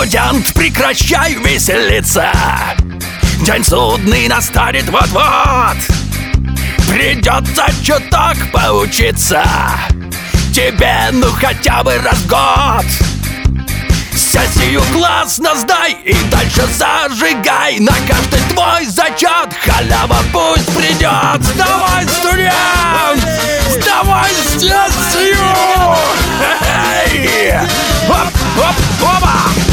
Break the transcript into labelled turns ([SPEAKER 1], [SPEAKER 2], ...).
[SPEAKER 1] Студент, прекращай веселиться, день судный настанет вот-вот. Придется чуток поучиться тебе, ну хотя бы раз в год. Сессию классно сдай и дальше зажигай. На каждый твой зачет халява пусть придет. Сдавай, студент! Сдавай сессию! Оп, оп, опа!